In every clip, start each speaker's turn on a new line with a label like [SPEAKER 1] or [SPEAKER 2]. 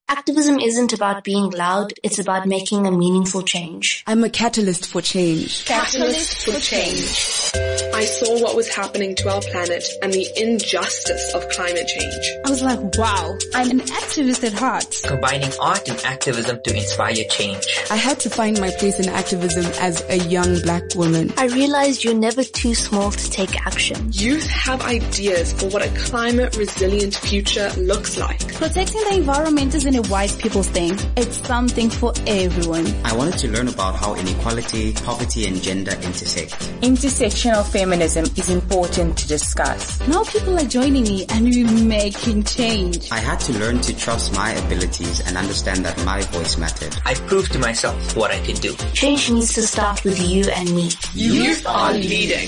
[SPEAKER 1] Activism isn't about being loud, it's about making a meaningful change.
[SPEAKER 2] I'm a catalyst for change.
[SPEAKER 3] Catalyst for change. I saw what was happening to our planet and the injustice of climate change.
[SPEAKER 4] I was like, wow, I'm an activist at heart.
[SPEAKER 5] Combining art and activism to inspire change.
[SPEAKER 2] I had to find my place in activism as a young black woman.
[SPEAKER 1] I realized you're never too small to take action.
[SPEAKER 3] Youth have ideas for what a climate resilient future looks like.
[SPEAKER 4] Protecting the environment isn't a white people's thing. It's something for everyone.
[SPEAKER 6] I wanted to learn about how inequality, poverty and gender intersect.
[SPEAKER 7] Intersectional feminism is important to discuss.
[SPEAKER 4] Now people are joining me and we're making change.
[SPEAKER 6] I had to learn to trust my abilities and understand that my voice mattered.
[SPEAKER 5] I proved to myself what I could do.
[SPEAKER 1] Change needs to start with you and me.
[SPEAKER 3] Youth are leading.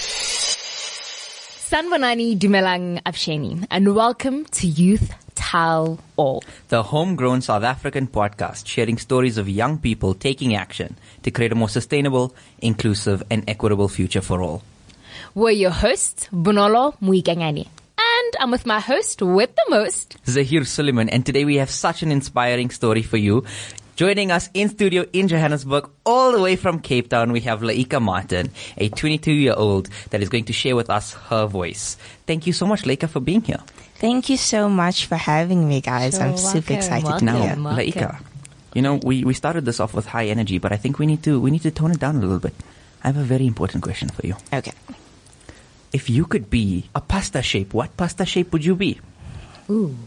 [SPEAKER 8] Sanvanani Dumelang Absheni, and welcome to Youth Tell All,
[SPEAKER 9] the homegrown South African podcast sharing stories of young people taking action to create a more sustainable, inclusive and equitable future for all.
[SPEAKER 8] We're your hosts, Bonolo Muikangani. And I'm with my host with the most,
[SPEAKER 9] Zahir Suleiman, and today we have such an inspiring story for you. Joining us in studio in Johannesburg, all the way from Cape Town, we have Laika Martin, a 22-year-old that is going to share with us her voice. Thank you so much, Laika, for being here.
[SPEAKER 10] Thank you so much for having me, guys. I'm super excited to be here.
[SPEAKER 9] Laika, you know, we started this off with high energy, but I think we need to tone it down a little bit. I have a very important question for you.
[SPEAKER 10] Okay.
[SPEAKER 9] If you could be a pasta shape, what pasta shape would you be?
[SPEAKER 10] Ooh.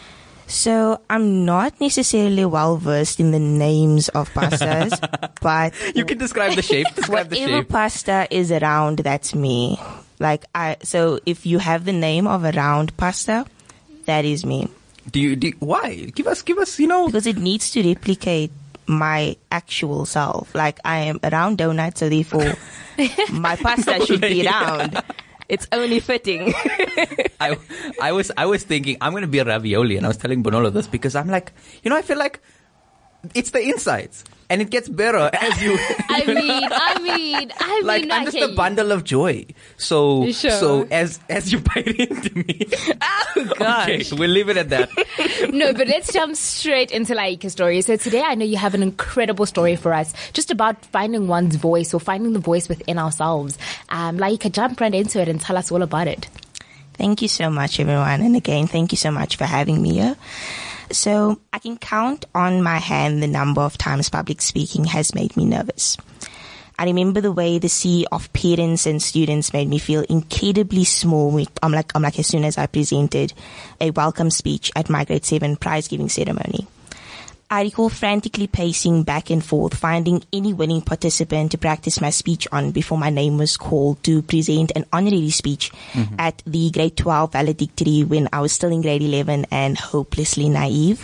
[SPEAKER 10] So I'm not necessarily well versed in the names of pastas, but
[SPEAKER 9] you can describe the shape.
[SPEAKER 10] Whatever pasta is round, that's me. So if you have the name of a round pasta, that is me.
[SPEAKER 9] Why? Give us,
[SPEAKER 10] Because it needs to replicate my actual self. Like, I am a round donut, so therefore my pasta should be round. It's only fitting.
[SPEAKER 9] I was thinking I'm going to be a ravioli, and I was telling Bonolo this because I'm like, I feel like it's the insides, and it gets better as you.
[SPEAKER 8] I mean,
[SPEAKER 9] I'm just a bundle of joy. So,
[SPEAKER 8] sure?
[SPEAKER 9] So as you bite into me.
[SPEAKER 8] Oh gosh.
[SPEAKER 9] Okay, we'll leave it at that.
[SPEAKER 8] No, but let's jump straight into Laika's story. So today I know you have an incredible story for us, just about finding one's voice or finding the voice within ourselves. Laika, jump right into it and tell us all about it.
[SPEAKER 10] Thank you so much, everyone. And again, thank you so much for having me here. So I can count on my hand the number of times public speaking has made me nervous. I remember the way the sea of parents and students made me feel incredibly small. I'm like as soon as I presented a welcome speech at my grade 7 prize giving ceremony. I recall frantically pacing back and forth, finding any willing participant to practice my speech on before my name was called to present an honorary speech at the grade 12 valedictory when I was still in grade 11 and hopelessly naive.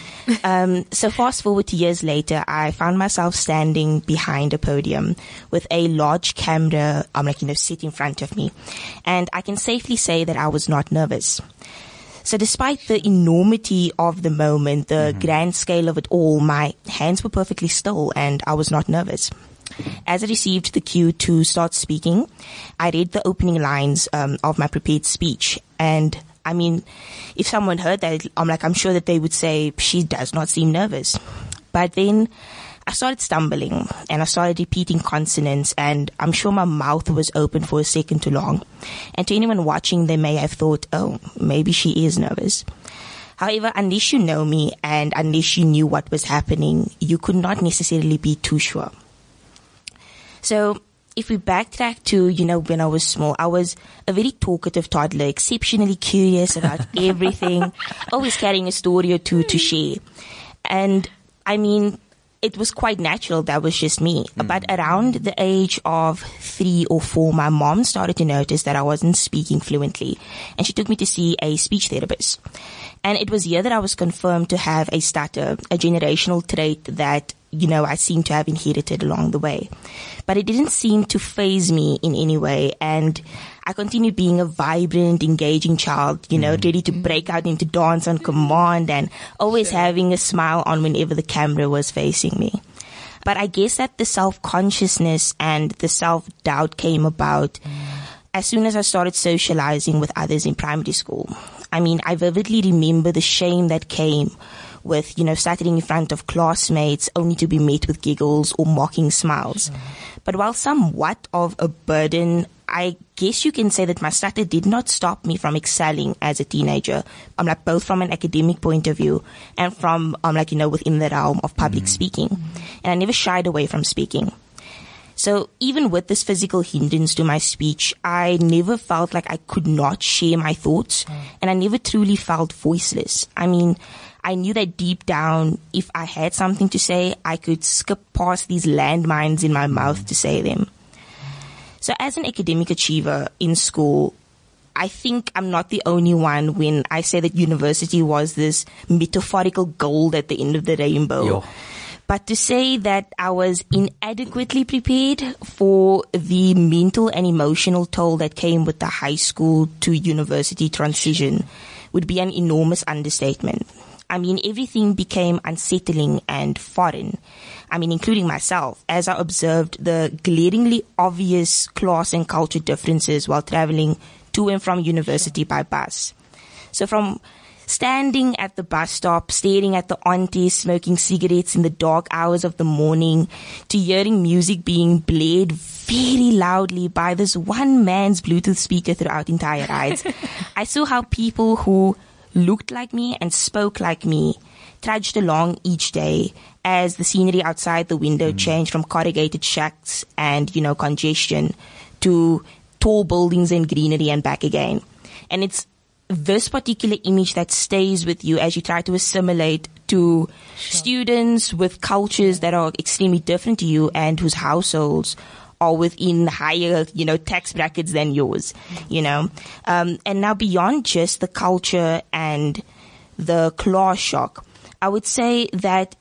[SPEAKER 10] So fast forward to years later, I found myself standing behind a podium with a large camera, set in front of me. And I can safely say that I was not nervous. So despite the enormity of the moment, the grand scale of it all, my hands were perfectly still and I was not nervous. As I received the cue to start speaking, I read the opening lines of my prepared speech. And I mean, if someone heard that, I'm sure that they would say, she does not seem nervous. But then I started stumbling and I started repeating consonants, and I'm sure my mouth was open for a second too long. And to anyone watching, they may have thought, oh, maybe she is nervous. However, unless you know me and unless you knew what was happening, you could not necessarily be too sure. So if we backtrack to, when I was small, I was a very talkative toddler, exceptionally curious about everything, always carrying a story or two to share. And I mean, it was quite natural. That was just me. But around the age of 3 or 4, my mom started to notice that I wasn't speaking fluently, and she took me to see a speech therapist. And it was here that I was confirmed to have a stutter, a generational trait that, I seem to have inherited along the way. But it didn't seem to faze me in any way, and I continued being a vibrant, engaging child, ready to break out into dance on command and always having a smile on whenever the camera was facing me. But I guess that the self-consciousness and the self-doubt came about as soon as I started socializing with others in primary school. I mean, I vividly remember the shame that came with, stuttering in front of classmates only to be met with giggles or mocking smiles. But while somewhat of a burden, I guess you can say that my stutter did not stop me from excelling as a teenager. Both from an academic point of view and from, within the realm of public speaking. And I never shied away from speaking. So even with this physical hindrance to my speech, I never felt like I could not share my thoughts, and I never truly felt voiceless. I mean, I knew that deep down, if I had something to say, I could skip past these landmines in my mouth to say them. So as an academic achiever in school, I think I'm not the only one when I say that university was this metaphorical gold at the end of the rainbow.
[SPEAKER 9] Yo.
[SPEAKER 10] But to say that I was inadequately prepared for the mental and emotional toll that came with the high school to university transition would be an enormous understatement. I mean, everything became unsettling and foreign. I mean, including myself, as I observed the glaringly obvious class and culture differences while traveling to and from university by bus. So from standing at the bus stop, staring at the aunties smoking cigarettes in the dark hours of the morning, to hearing music being blared very loudly by this one man's Bluetooth speaker throughout entire rides, I saw how people who looked like me and spoke like me trudged along each day as the scenery outside the window changed from corrugated shacks and, congestion to tall buildings and greenery and back again. And it's this particular image that stays with you as you try to assimilate to students with cultures that are extremely different to you and whose households are within higher, tax brackets than yours, and now beyond just the culture and the class shock, I would say that,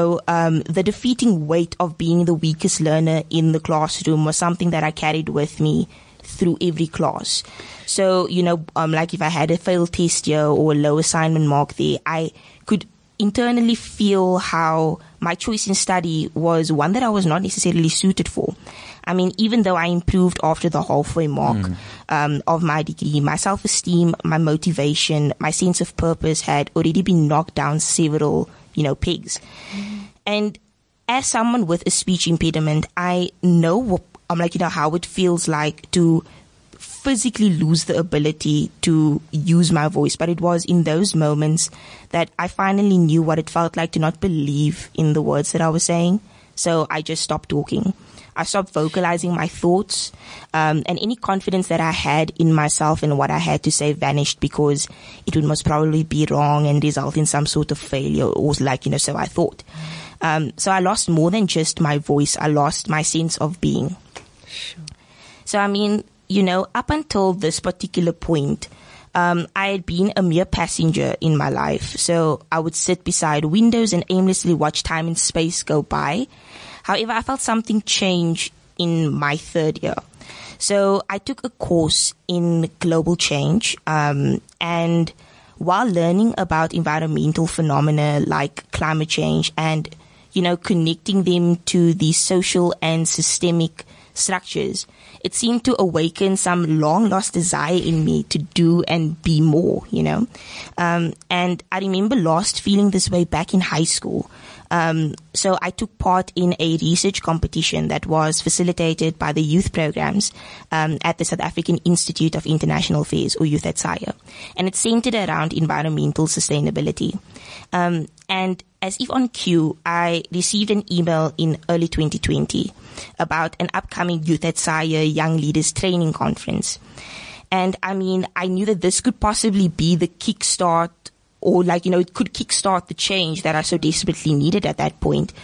[SPEAKER 10] the defeating weight of being the weakest learner in the classroom was something that I carried with me through every class. So, if I had a failed test here or a low assignment mark there, I could internally feel how my choice in study was one that I was not necessarily suited for. I mean, even though I improved after the halfway mark of my degree, my self-esteem, my motivation, my sense of purpose had already been knocked down several, pegs. And as someone with a speech impediment, I know how it feels like to physically lose the ability to use my voice. But it was in those moments that I finally knew what it felt like to not believe in the words that I was saying. So I just stopped talking. I stopped vocalizing my thoughts, and any confidence that I had in myself and what I had to say vanished because it would most probably be wrong and result in some sort of failure, or so I thought. So I lost more than just my voice. I lost my sense of being. Sure. So, I mean, up until this particular point, I had been a mere passenger in my life. So I would sit beside windows and aimlessly watch time and space go by. However, I felt something change in my third year. So I took a course in global change, and while learning about environmental phenomena like climate change and, connecting them to the social and systemic structures, it seemed to awaken some long lost desire in me to do and be more, and I remember last feeling this way back in high school. So I took part in a research competition that was facilitated by the youth programs at the South African Institute of International Affairs, or Youth at SAIA, and it centered around environmental sustainability. And as if on cue, I received an email in early 2020 about an upcoming Youth at SAIA Young Leaders Training Conference. And I mean, I knew that this could possibly be the kickstart, or it could kickstart the change that I so desperately needed at that point.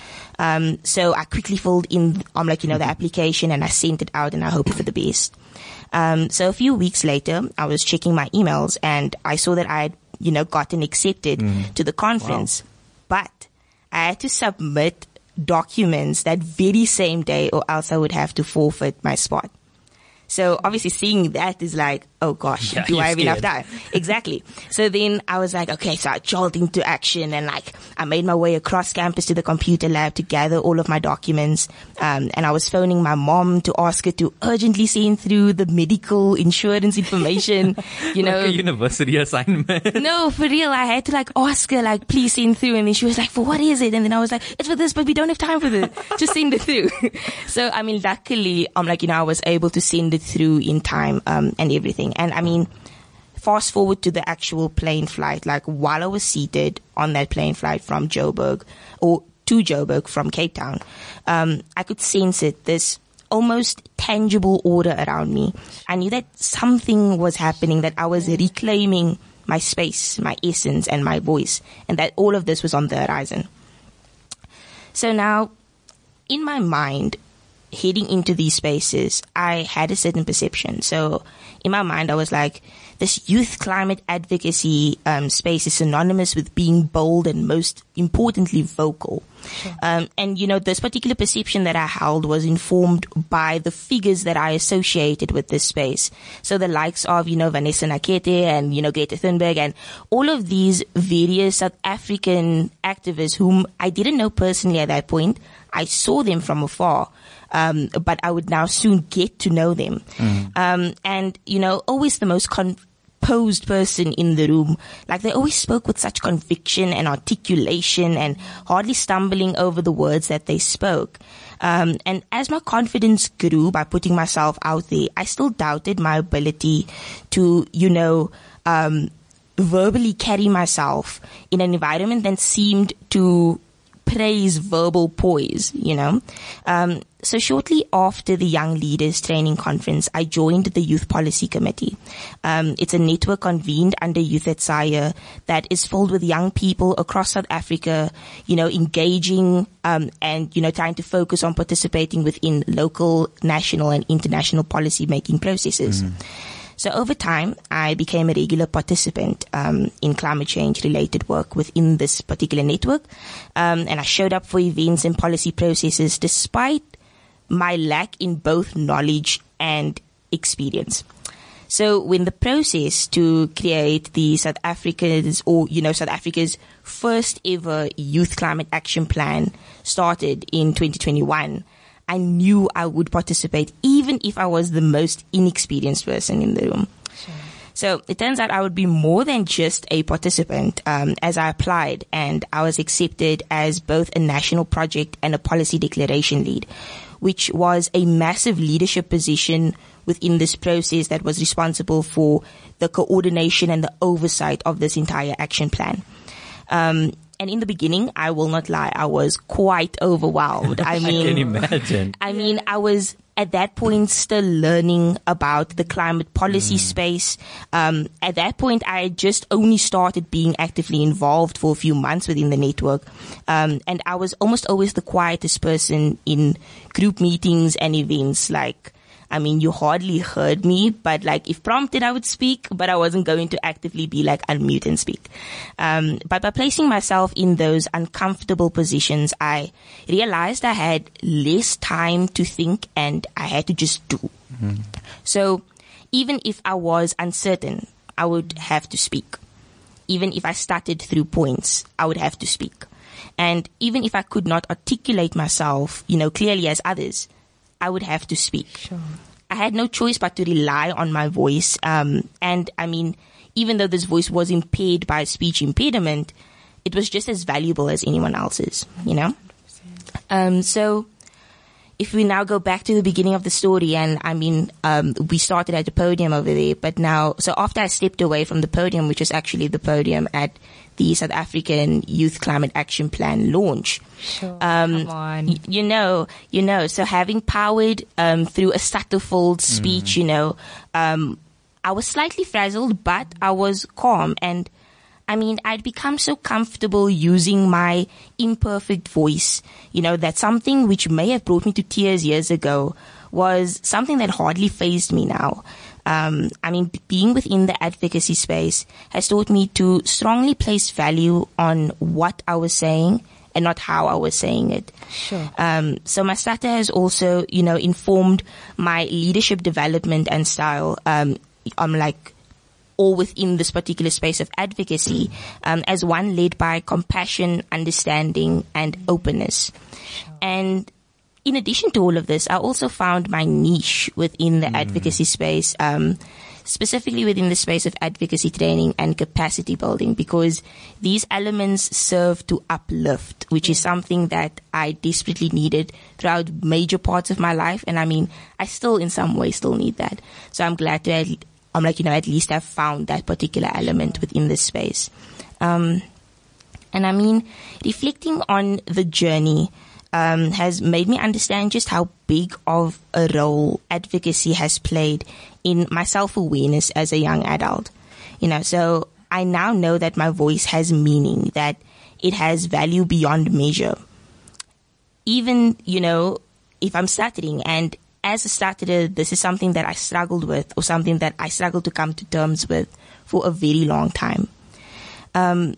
[SPEAKER 10] So I quickly filled in, the application, and I sent it out, and I hoped for the best. So a few weeks later, I was checking my emails, and I saw that I had, gotten accepted to the conference. Wow. But I had to submit documents that very same day, or else I would have to forfeit my spot. So obviously seeing that is like, oh gosh, do I have enough time? Exactly. So then I was like, okay, so I jolt into action and like I made my way across campus to the computer lab to gather all of my documents. And I was phoning my mom to ask her to urgently send through the medical insurance information, you know.
[SPEAKER 9] Like a university assignment.
[SPEAKER 10] No, for real. I had to like ask her like, please send through. And then she was like, for what is it? And then I was like, it's for this, but we don't have time for this. Just send it through. So, I mean, luckily, I'm like, you know, I was able to send it through in time, and everything. And I mean, fast forward to the actual plane flight, like while I was seated on that plane flight from Joburg or to Joburg from Cape Town, I could sense it, this almost tangible order around me. I knew that something was happening, that I was reclaiming my space, my essence and my voice, and that all of this was on the horizon. So now, in my mind, heading into these spaces, I had a certain perception. So in my mind, I was like, this youth climate advocacy space is synonymous with being bold and most importantly vocal. Sure. And you know, this particular perception that I held was informed by the figures that I associated with this space. So the likes of, you know, Vanessa Nakete and, you know, Greta Thunberg and all of these various South African activists whom I didn't know personally at that point. I saw them from afar. But I would now soon get to know them. And, you know, always the most composed person in the room. Like they always spoke with such conviction and articulation and hardly stumbling over the words that they spoke. And as my confidence grew by putting myself out there, I still doubted my ability to, you know, verbally carry myself in an environment that seemed to praise verbal poise, you know. So shortly after the Young Leaders Training Conference, I joined the Youth Policy Committee. It's a network convened under Youth at SAIA that is filled with young people across South Africa, you know, engaging, and, you know, trying to focus on participating within local, national and international policy making processes. So over time, I became a regular participant in climate change related work within this particular network. And I showed up for events and policy processes despite my lack in both knowledge and experience. So when the process to create the South Africa's first ever youth climate action plan started in 2021, I knew I would participate even if I was the most inexperienced person in the room. Sure. So it turns out I would be more than just a participant as I applied, and I was accepted as both a national project and a policy declaration lead, which was a massive leadership position within this process that was responsible for the coordination and the oversight of this entire action plan. And in the beginning, I will not lie, I was quite overwhelmed. I can
[SPEAKER 9] imagine.
[SPEAKER 10] I mean, I was at that point still learning about the climate policy space. At that point, I had just only started being actively involved for a few months within the network. And I was almost always the quietest person in group meetings and events. Like, I mean, you hardly heard me, but like if prompted, I would speak, but I wasn't going to actively be like unmute and speak. But by placing myself in those uncomfortable positions, I realized I had less time to think and I had to just do. So even if I was uncertain, I would have to speak. Even if I stuttered through points, I would have to speak. And even if I could not articulate myself, you know, clearly as others, I would have to speak. Sure. I had no choice but to rely on my voice. And I mean, even though this voice was impaired by a speech impediment, it was just as valuable as anyone else's, you know? So if we now go back to the beginning of the story, and I mean, we started at the podium over there, but now, so after I stepped away from the podium, which was actually the podium at the South African Youth Climate Action Plan launch.
[SPEAKER 8] Sure. Come on.
[SPEAKER 10] You know, so having powered, through a Stutterfold speech, you know, I was slightly frazzled, but I was calm. And I mean, I'd become so comfortable using my imperfect voice, you know, that something which may have brought me to tears years ago was something that hardly fazed me now. I mean, being within the advocacy space has taught me to strongly place value on what I was saying and not how I was saying it.
[SPEAKER 8] Sure.
[SPEAKER 10] So my stutter has also, you know, informed my leadership development and style. all within this particular space of advocacy, as one led by compassion, understanding, and openness. And in addition to all of this, I also found my niche within the advocacy space, specifically within the space of advocacy training and capacity building, because these elements serve to uplift, which is something that I desperately needed throughout major parts of my life. And I mean, I still in some way still need that. So I'm glad to at least have found that particular element within this space. And I mean, reflecting on the journey, has made me understand just how big of a role advocacy has played in my self-awareness as a young adult. So I now know that my voice has meaning, that it has value beyond measure. Even, if I'm stuttering, and as a stutterer, this is something that I struggled with, or something that I struggled to come to terms with for a very long time. And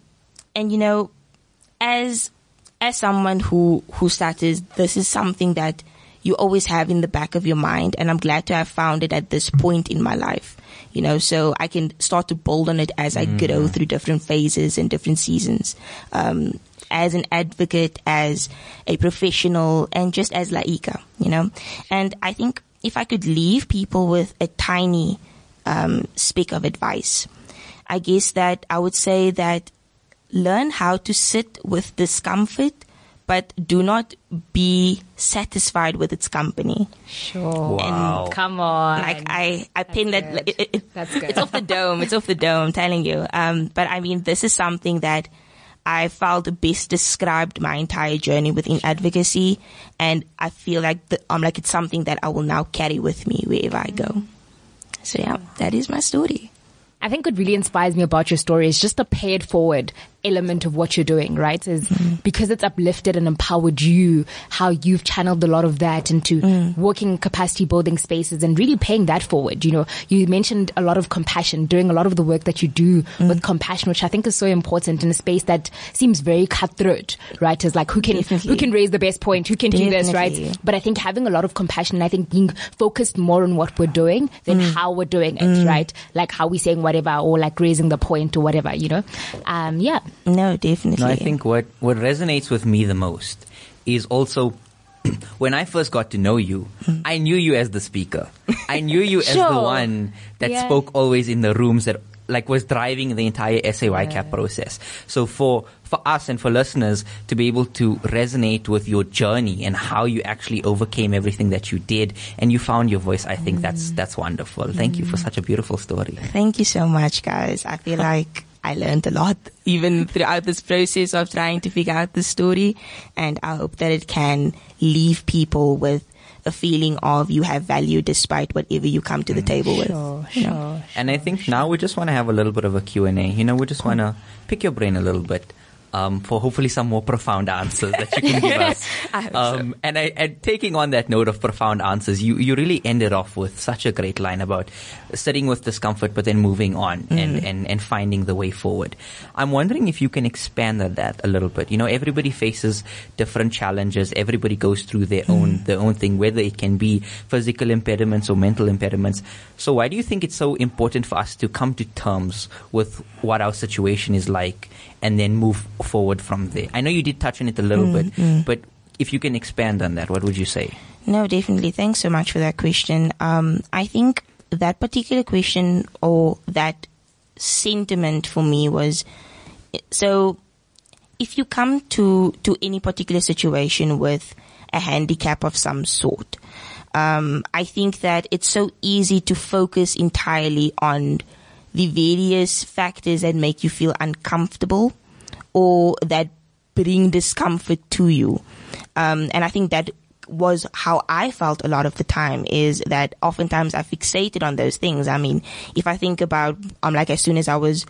[SPEAKER 10] as someone who stutters, this is something that you always have in the back of your mind, and I'm glad to have found it at this point in my life, so I can start to build on it as I grow through different phases and different seasons, as an advocate, as a professional, and just as Laika, And I think if I could leave people with a tiny speck of advice, I guess that I would say that learn how to sit with discomfort, but do not be satisfied with its company.
[SPEAKER 8] Sure.
[SPEAKER 9] Wow.
[SPEAKER 8] And come on.
[SPEAKER 10] I pin that.
[SPEAKER 8] That's good.
[SPEAKER 10] It's off the dome. It's off the dome, I'm telling you. But I mean, this is something that I felt best described my entire journey within advocacy. And I feel like it's something that I will now carry with me wherever I go. So yeah, that is my story.
[SPEAKER 8] I think what really inspires me about your story is just the pay it forward element of what you're doing, right? Is because it's uplifted and empowered you, how you've channeled a lot of that into working capacity building spaces and really paying that forward. You mentioned a lot of compassion, doing a lot of the work that you do with compassion, which I think is so important in a space that seems very cutthroat, right? Is like who can raise the best point, who can do this, right? But I think having a lot of compassion, I think being focused more on what we're doing than how we're doing it, right? Like how we're saying whatever, or like raising the point or whatever, yeah.
[SPEAKER 10] No, definitely.
[SPEAKER 9] No, I think what resonates with me the most is also when I first got to know you, I knew you as the speaker. I knew you as the one that spoke always in the rooms, that like was driving the entire SAYCAP process. So for us and for listeners to be able to resonate with your journey and how you actually overcame everything that you did and you found your voice, I think that's wonderful. Thank you for such a beautiful story.
[SPEAKER 10] Thank you so much, guys. I feel like I learned a lot even throughout this process of trying to figure out the story, and I hope that it can leave people with a feeling of you have value despite whatever you come to the table with.
[SPEAKER 8] Sure.
[SPEAKER 9] And I think now we just want to have a little bit of a Q&A. We just want to pick your brain a little bit. For hopefully some more profound answers that you can give us.
[SPEAKER 10] I hope so.
[SPEAKER 9] And taking on that note of profound answers, you really ended off with such a great line about sitting with discomfort, but then moving on and finding the way forward. I'm wondering if you can expand on that a little bit. Everybody faces different challenges. Everybody goes through their own thing, whether it can be physical impediments or mental impediments. So why do you think it's so important for us to come to terms with what our situation is like and then move forward from there? I know you did touch on it a little bit, but if you can expand on that, what would you say?
[SPEAKER 10] No, definitely. Thanks so much for that question. I think that particular question or that sentiment for me was, so if you come to any particular situation with a handicap of some sort, I think that it's so easy to focus entirely on the various factors that make you feel uncomfortable or that bring discomfort to you. And I think that was how I felt a lot of the time, is that oftentimes I fixated on those things. I mean, if I think about, as soon as I was,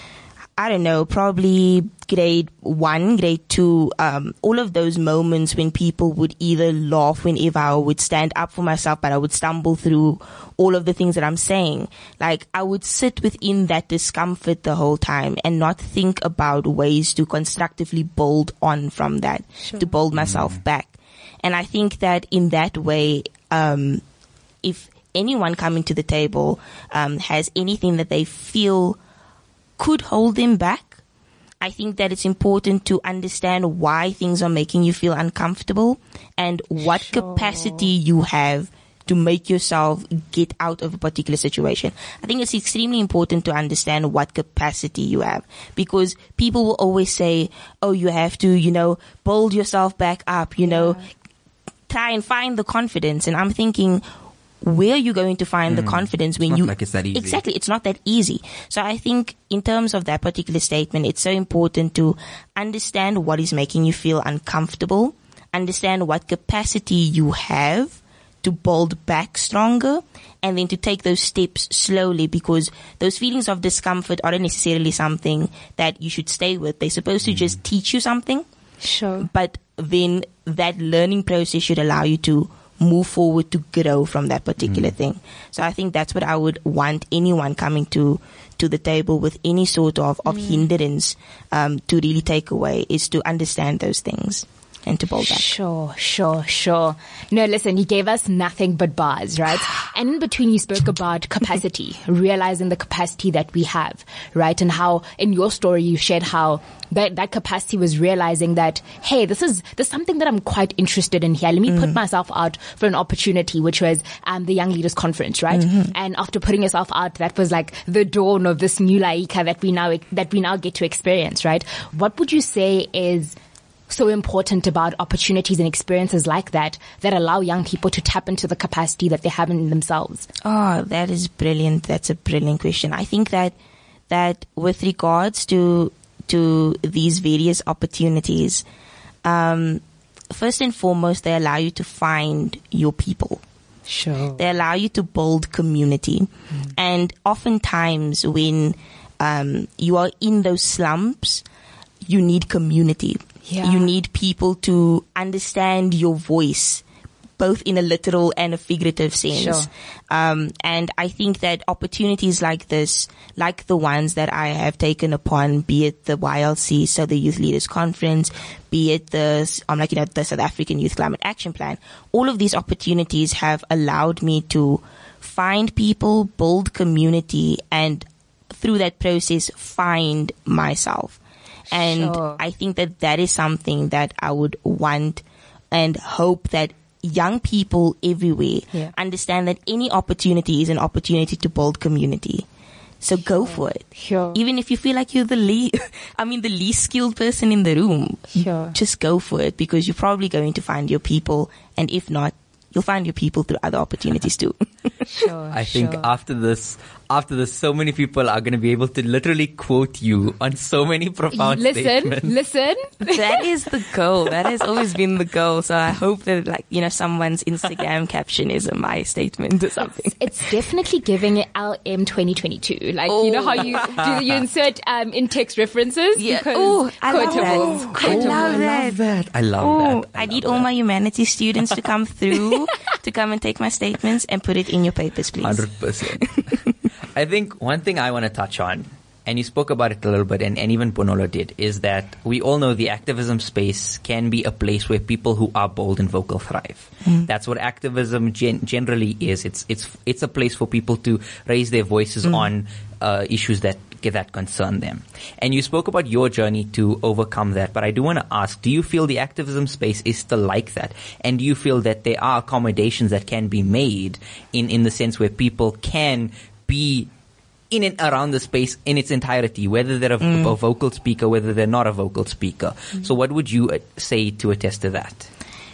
[SPEAKER 10] I don't know, probably grade 1, grade 2, all of those moments when people would either laugh whenever I would stand up for myself, but I would stumble through all of the things that I'm saying. Like, I would sit within that discomfort the whole time and not think about ways to constructively build on from that, to build myself back. And I think that in that way, if anyone coming to the table has anything that they feel could hold them back, I think that it's important to understand why things are making you feel uncomfortable and what capacity you have to make yourself get out of a particular situation. I think it's extremely important to understand what capacity you have, because people will always say, oh, you have to, build yourself back up, try and find the confidence. And I'm thinking, where are you going to find the confidence when
[SPEAKER 9] it's that easy.
[SPEAKER 10] Exactly, it's not that easy. So I think in terms of that particular statement, it's so important to understand what is making you feel uncomfortable, understand what capacity you have to build back stronger, and then to take those steps slowly, because those feelings of discomfort aren't necessarily something that you should stay with. They're supposed to just teach you something.
[SPEAKER 8] Sure.
[SPEAKER 10] But then that learning process should allow you to move forward to grow from that particular thing. So I think that's what I would want anyone coming to the table with any sort of hindrance to really take away, is to understand those things and to build back.
[SPEAKER 8] Sure. No, listen, you gave us nothing but bars, right? And in between you spoke about capacity, realizing the capacity that we have, right? And how in your story you shared how that capacity was realizing that, hey, there's something that I'm quite interested in here. Let me put myself out for an opportunity, which was the Young Leaders Conference, right? And after putting yourself out, that was like the dawn of this new Laika that we now get to experience, right? What would you say is so important about opportunities and experiences like that allow young people to tap into the capacity that they have in themselves?
[SPEAKER 10] Oh, that is brilliant. That's a brilliant question. I think that with regards to these various opportunities, first and foremost, they allow you to find your people.
[SPEAKER 8] Sure.
[SPEAKER 10] They allow you to build community. And oftentimes when you are in those slumps, you need community.
[SPEAKER 8] Yeah.
[SPEAKER 10] You need people to understand your voice, both in a literal and a figurative sense.
[SPEAKER 8] Sure.
[SPEAKER 10] And I think that opportunities like this, like the ones that I have taken upon, be it the YLC, so the Youth Leaders Conference, be it the South African Youth Climate Action Plan, all of these opportunities have allowed me to find people, build community, and through that process, find myself. And
[SPEAKER 8] Sure.
[SPEAKER 10] I think that is something that I would want and hope that young people everywhere understand that any opportunity is an opportunity to build community. So go for it.
[SPEAKER 8] Sure.
[SPEAKER 10] Even if you feel like you're the least skilled person in the room,
[SPEAKER 8] Sure.
[SPEAKER 10] just go for it, because you're probably going to find your people. And if not, you'll find your people through other opportunities too.
[SPEAKER 8] Sure.
[SPEAKER 9] I think after this, so many people are going to be able to literally quote you on so many profound statements.
[SPEAKER 8] Listen.
[SPEAKER 10] That is the goal. That has always been the goal. So I hope that, someone's Instagram caption is a my statement or something.
[SPEAKER 8] It's definitely giving it LM 2022. You know how you insert in-text references?
[SPEAKER 10] Yeah.
[SPEAKER 8] Because
[SPEAKER 10] Oh, I love
[SPEAKER 8] quotables.
[SPEAKER 10] that. I love that.
[SPEAKER 9] I love that.
[SPEAKER 10] I need all my humanities students to come through, to come and take my statements and put it in your papers, please.
[SPEAKER 9] 100%. I think one thing I want to touch on, and you spoke about it a little bit, and even Bonolo did, is that we all know the activism space can be a place where people who are bold and vocal thrive. That's what activism generally is. It's a place for people to raise their voices on issues that concern them. And you spoke about your journey to overcome that, but I do want to ask, do you feel the activism space is still like that? And do you feel that there are accommodations that can be made in the sense where people can be in and around the space in its entirety, whether they're a vocal speaker, whether they're not a vocal speaker? So what would you say to attest to that?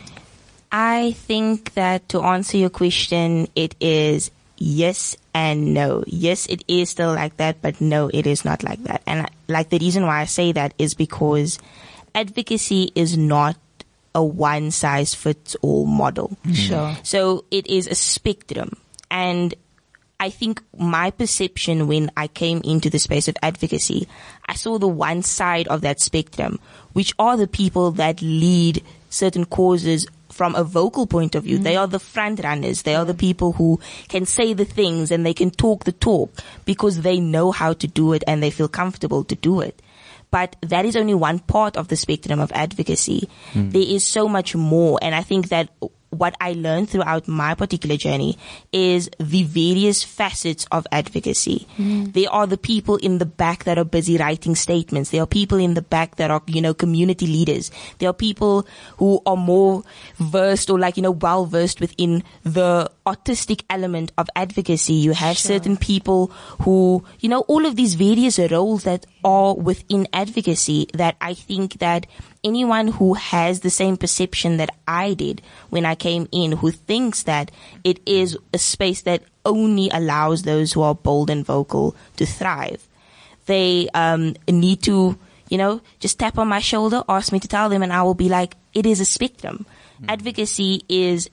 [SPEAKER 10] I think that to answer your question, it is yes and no. Yes, it is still like that, but no, it is not like that. And the reason why I say that is because advocacy is not a one-size-fits-all model.
[SPEAKER 8] Sure.
[SPEAKER 10] So it is a spectrum. And I think my perception when I came into the space of advocacy, I saw the one side of that spectrum, which are the people that lead certain causes from a vocal point of view. They are the front runners. They are the people who can say the things and they can talk the talk because they know how to do it and they feel comfortable to do it. But that is only one part of the spectrum of advocacy. There is so much more. And I think that what I learned throughout my particular journey is the various facets of advocacy. There are the people in the back that are busy writing statements. There are people in the back that are, community leaders. There are people who are more versed or well versed within the artistic element of advocacy. You have certain people who, all of these various roles that are within advocacy that I think that anyone who has the same perception that I did when I came in, who thinks that it is a space that only allows those who are bold and vocal to thrive, they need to, just tap on my shoulder, ask me to tell them, and I will be like, it is a spectrum. Advocacy is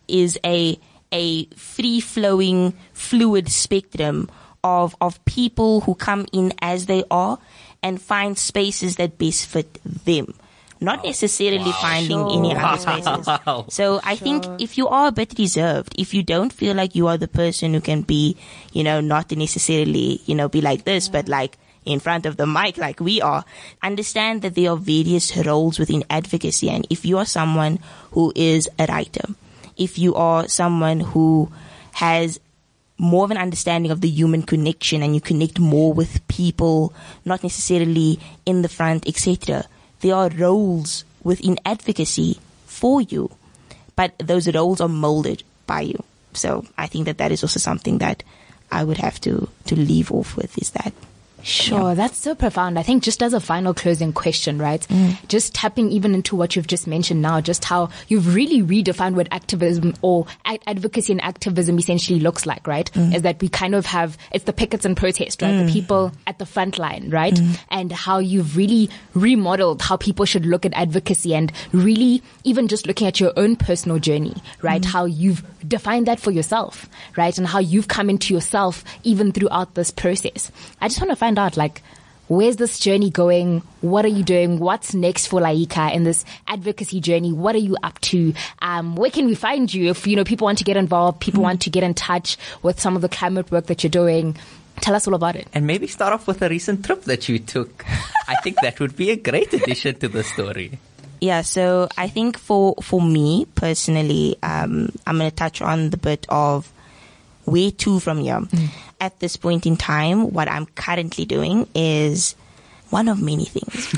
[SPEAKER 10] a free-flowing, fluid spectrum of people who come in as they are and find spaces that best fit them. Not necessarily finding any other spaces. So I think if you are a bit reserved, if you don't feel like you are the person who can be, not necessarily, be like this, but like in front of the mic like we are, understand that there are various roles within advocacy. And if you are someone who is a writer, if you are someone who has more of an understanding of the human connection and you connect more with people, not necessarily in the front, etc., there are roles within advocacy for you, but those roles are molded by you. So I think that is also something that I would have to leave off with, is that.
[SPEAKER 8] Sure, that's so profound. I think just as a final closing question, right? Just tapping even into what you've just mentioned now, just how you've really redefined what activism or advocacy and activism essentially looks like, right? Is that we kind of have, it's the pickets and protest, right? The people at the front line, right? And how you've really remodeled how people should look at advocacy and really even just looking at your own personal journey, right? How you've defined that for yourself, right? And how you've come into yourself even throughout this process. I just want to find out, where's this journey going? What are you doing? What's next for Laika in this advocacy journey? What are you up to? Where can we find you if, people want to get involved, people want to get in touch with some of the climate work that you're doing? Tell us all about it.
[SPEAKER 9] And maybe start off with a recent trip that you took. I think that would be a great addition to the story.
[SPEAKER 10] Yeah, so I think for me personally, I'm going to touch on the bit of where to from here. At this point in time, what I'm currently doing is one of many things.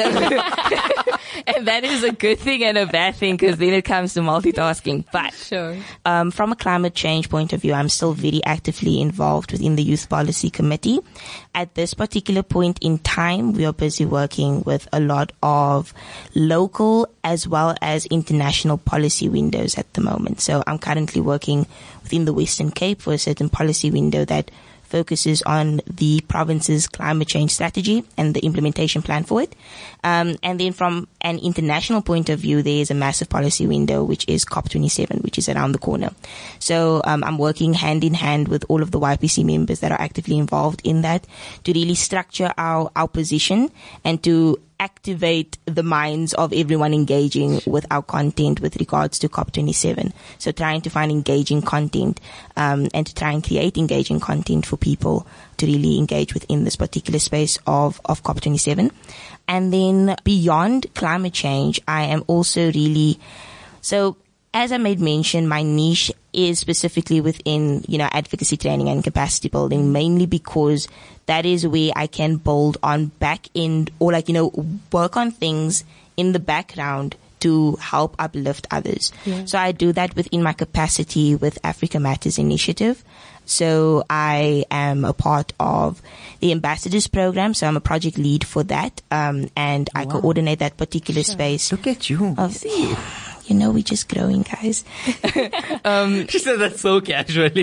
[SPEAKER 10] And that is a good thing and a bad thing, because then it comes to multitasking. But from a climate change point of view, I'm still very actively involved within the Youth Policy Committee. At this particular point in time, we are busy working with a lot of local as well as international policy windows at the moment. So I'm currently working within the Western Cape for a certain policy window that focuses on the province's climate change strategy and the implementation plan for it. And then from an international point of view, there is a massive policy window, which is COP27, which is around the corner. So I'm working hand in hand with all of the YPC members that are actively involved in that to really structure our position and to activate the minds of everyone engaging with our content with regards to COP27. So trying to find engaging content and to try and create engaging content for people to really engage within this particular space of COP27. And then beyond climate change, I am also really, so as I made mention, my niche is specifically within, advocacy training and capacity building, mainly because that is where I can build on back end or work on things in the background to help uplift others. So I do that within my capacity with Africa Matters Initiative. So I am a part of the Ambassadors Program. So I'm a project lead for that. And I coordinate that particular space.
[SPEAKER 9] Look at you.
[SPEAKER 10] See. We're just growing, guys.
[SPEAKER 9] She said that so casually.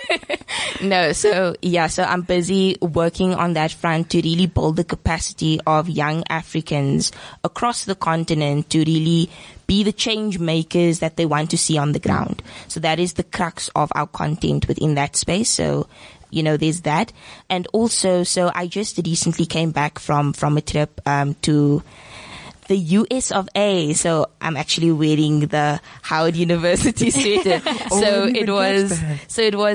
[SPEAKER 10] No, so I'm busy working on that front to really build the capacity of young Africans across the continent to really be the change makers that they want to see on the ground. So that is the crux of our content within that space. So, there's that. And also, so I just recently came back from a trip to the US of A. So I'm actually wearing the Howard University sweater. It was in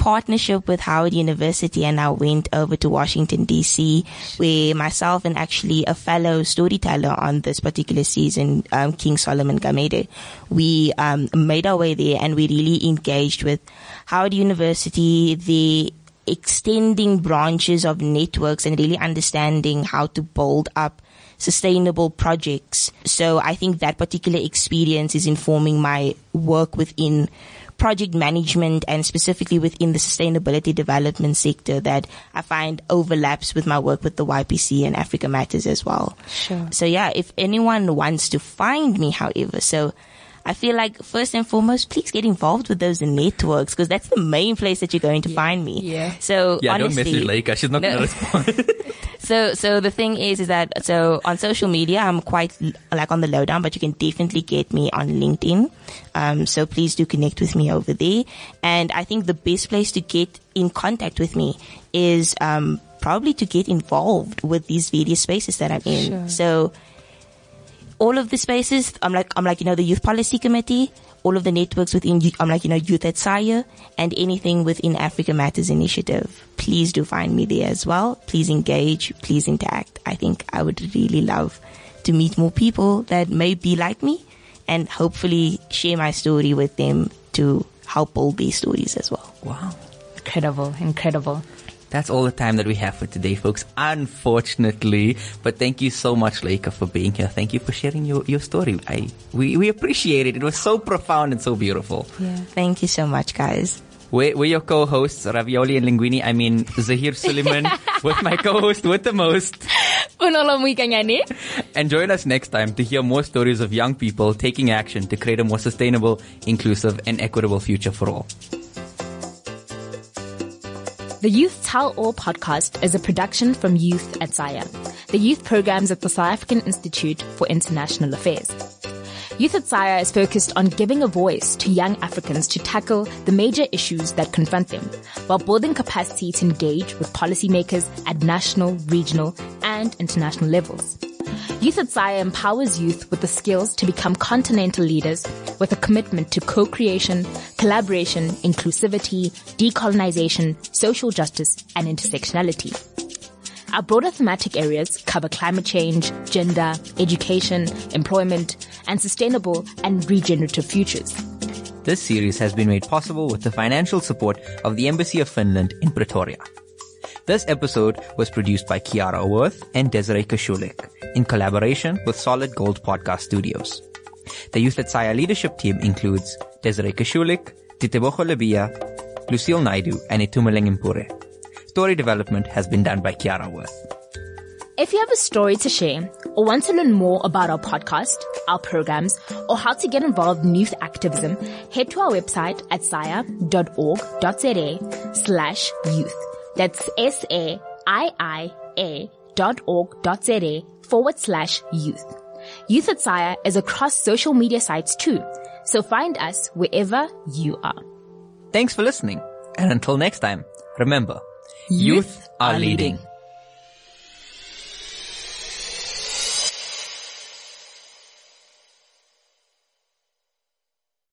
[SPEAKER 10] partnership with Howard University, and I went over to Washington, D.C., where myself and actually a fellow storyteller on this particular season, King Solomon Gamede, we made our way there, and we really engaged with Howard University, the extending branches of networks, and really understanding how to build up sustainable projects. So I think that particular experience is informing my work within project management, and specifically within the sustainability development sector, that I find overlaps with my work with the YPC and Africa Matters as well.
[SPEAKER 8] Sure.
[SPEAKER 10] So yeah, if anyone wants to find me, however, so I feel like first and foremost, please get involved with those networks, because that's the main place that you're going to find me.
[SPEAKER 8] Yeah.
[SPEAKER 10] So
[SPEAKER 9] Yeah,
[SPEAKER 10] honestly,
[SPEAKER 9] don't message Laika. She's not going to respond.
[SPEAKER 10] So the thing is that, so on social media, I'm quite like on the lowdown, but you can definitely get me on LinkedIn. So please do connect with me over there. And I think the best place to get in contact with me is, probably to get involved with these various spaces that I'm in.
[SPEAKER 8] Sure.
[SPEAKER 10] So all of the spaces, I'm like, the Youth Policy Committee, all of the networks within, I'm like, Youth at SAIA, and anything within Africa Matters Initiative. Please do find me there as well. Please engage. Please interact. I think I would really love to meet more people that may be like me, and hopefully share my story with them to help build these stories as well.
[SPEAKER 9] Wow.
[SPEAKER 8] Incredible.
[SPEAKER 9] That's all the time that we have for today, folks, unfortunately. But thank you so much, Laika, for being here. Thank you for sharing your story. We appreciate it. It was so profound and so beautiful.
[SPEAKER 10] Yeah. Thank you so much, guys.
[SPEAKER 9] We're your co-hosts, Ravioli and Linguini. I mean, Zahir Suleiman, with my co-host with the most. And join us next time to hear more stories of young people taking action to create a more sustainable, inclusive, and equitable future for all.
[SPEAKER 8] The Youth Tell All podcast is a production from Youth at SAIA, the youth programs at the South African Institute for International Affairs. Youth at SAIA is focused on giving a voice to young Africans to tackle the major issues that confront them, while building capacity to engage with policymakers at national, regional, and international levels. Youth at SAIA empowers youth with the skills to become continental leaders with a commitment to co-creation, collaboration, inclusivity, decolonization, social justice, and intersectionality. Our broader thematic areas cover climate change, gender, education, employment, and sustainable and regenerative futures.
[SPEAKER 9] This series has been made possible with the financial support of the Embassy of Finland in Pretoria. This episode was produced by Kiara Worth and Desiree Kashulik in collaboration with Solid Gold Podcast Studios. The Youth at SAIA leadership team includes Desiree Kashulik, Titebogo Lebia, Lucille Naidu, and Itumeleng Mpure. Story development has been done by Kiara Worth.
[SPEAKER 8] If you have a story to share or want to learn more about our podcast, our programs, or how to get involved in youth activism, head to our website at saia.org.za/youth. That's SAIIA.org.za/youth. Youth at SAIA is across social media sites too, so find us wherever you are.
[SPEAKER 9] Thanks for listening, and until next time, remember, youth are leading.